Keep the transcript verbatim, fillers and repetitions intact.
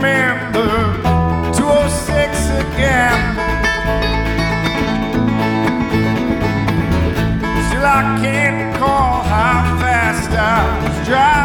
remember two oh six again. Still I can't recall how fast I was driving.